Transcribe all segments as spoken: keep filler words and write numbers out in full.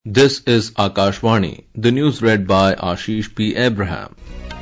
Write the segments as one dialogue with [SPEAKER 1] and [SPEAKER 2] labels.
[SPEAKER 1] This is Akashvani, the news read by Ashish P. Abraham.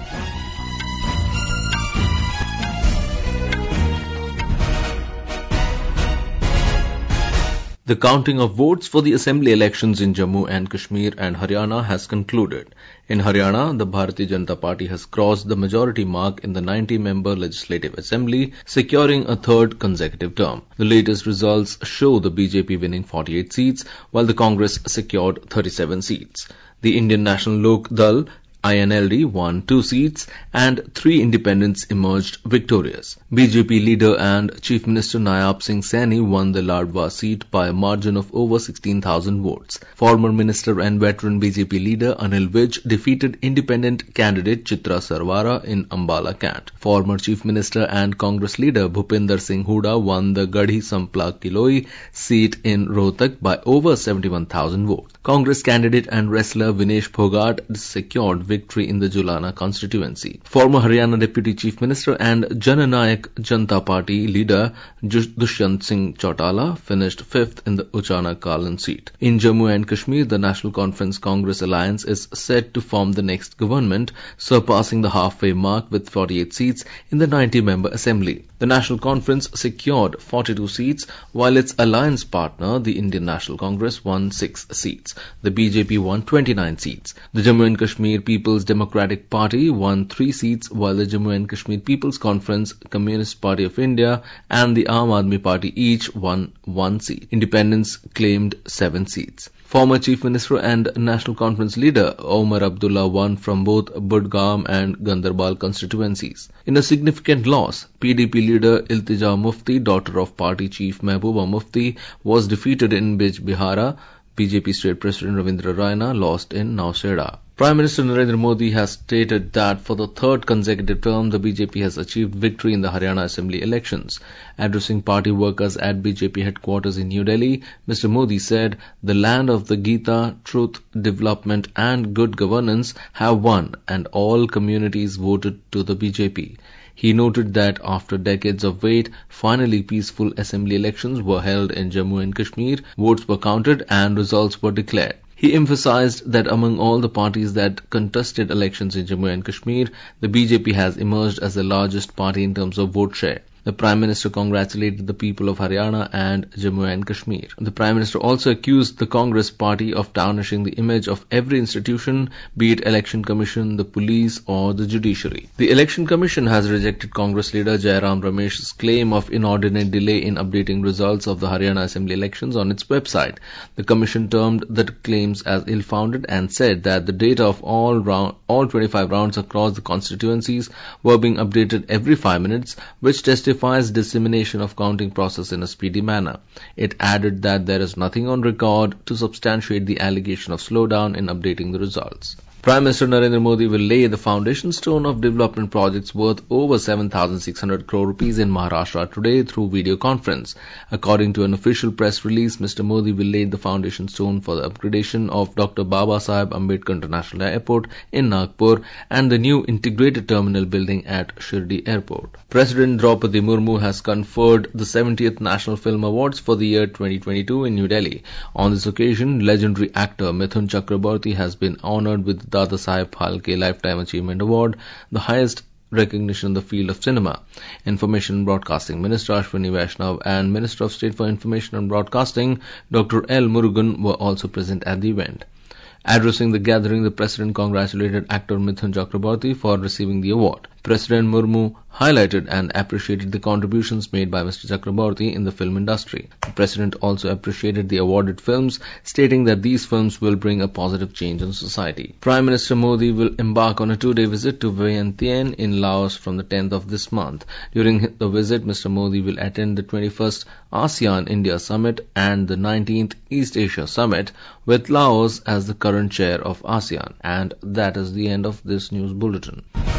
[SPEAKER 1] The counting of votes for the assembly elections in Jammu and Kashmir and Haryana has concluded. In Haryana, the Bharatiya Janata Party has crossed the majority mark in the ninety-member Legislative Assembly, securing a third consecutive term. The latest results show the B J P winning forty-eight seats, while the Congress secured thirty-seven seats. The Indian National Lok Dal I N L D won two seats and three independents emerged victorious. B J P leader and Chief Minister Nayab Singh Saini won the Ladwa seat by a margin of over sixteen thousand votes. Former Minister and veteran B J P leader Anil Vij defeated independent candidate Chitra Sarwara in Ambala Cant. Former Chief Minister and Congress leader Bhupinder Singh Hooda won the Gadhi Sampla Kiloi seat in Rohtak by over seventy-one thousand votes. Congress candidate and wrestler Vinesh Phogat secured victory in the Julana constituency. Former Haryana Deputy Chief Minister and Jananayak Janata Party leader Dushyant Singh Chautala finished fifth in the Uchana Kalan seat. In Jammu and Kashmir, the National Conference Congress Alliance is set to form the next government, surpassing the halfway mark with forty-eight seats in the ninety-member assembly. The National Conference secured forty-two seats, while its alliance partner, the Indian National Congress, won six seats. The B J P won twenty-nine seats. The Jammu and Kashmir People's Democratic Party won three seats, while the Jammu and Kashmir People's Conference, Communist Party of India and the Aam Aadmi Party each won one seat. Independents claimed seven seats. Former Chief Minister and National Conference leader Omar Abdullah won from both Budgam and Gandarbal constituencies. In a significant loss, P D P leader Iltija Mufti, daughter of party chief Mehbooba Mufti, was defeated in Bijbihara. B J P State President Ravindra Raina lost in Nauseda. Prime Minister Narendra Modi has stated that for the third consecutive term, the B J P has achieved victory in the Haryana Assembly elections. Addressing party workers at B J P headquarters in New Delhi, Mister Modi said, "The land of the Gita, truth, development and good governance have won and all communities voted to the B J P." He noted that after decades of wait, finally peaceful assembly elections were held in Jammu and Kashmir, votes were counted and results were declared. He emphasized that among all the parties that contested elections in Jammu and Kashmir, the B J P has emerged as the largest party in terms of vote share. The Prime Minister congratulated the people of Haryana and Jammu and Kashmir. The Prime Minister also accused the Congress party of tarnishing the image of every institution, be it Election Commission, the police or the judiciary. The Election Commission has rejected Congress leader Jairam Ramesh's claim of inordinate delay in updating results of the Haryana Assembly elections on its website. The Commission termed the claims as ill-founded and said that the data of all round, all twenty-five rounds across the constituencies were being updated every five minutes, which testifies dissemination of counting process in a speedy manner. It added that there is nothing on record to substantiate the allegation of slowdown in updating the results. Prime Minister Narendra Modi will lay the foundation stone of development projects worth over seven thousand six hundred crore rupees in Maharashtra today through video conference. According to an official press release, Mister Modi will lay the foundation stone for the upgradation of Doctor Babasaheb Ambedkar International Airport in Nagpur and the new integrated terminal building at Shirdi Airport. President Draupadi Murmu has conferred the seventieth National Film Awards for the year twenty twenty-two in New Delhi. On this occasion, legendary actor Mithun Chakraborty has been honored with Dada Saheb Phalke Lifetime Achievement Award, the highest recognition in the field of cinema. Information and Broadcasting Minister Ashwini Vaishnav and Minister of State for Information and Broadcasting Doctor L. Murugan were also present at the event. Addressing the gathering, the President congratulated actor Mithun Chakraborty for receiving the award. President Murmu highlighted and appreciated the contributions made by Mister Chakraborty in the film industry. The President also appreciated the awarded films, stating that these films will bring a positive change in society. Prime Minister Modi will embark on a two-day visit to Vientiane in Laos from the tenth of this month. During the visit, Mister Modi will attend the twenty-first ASEAN-India Summit and the nineteenth East Asia Summit, with Laos as the current chair of ASEAN. And that is the end of this news bulletin.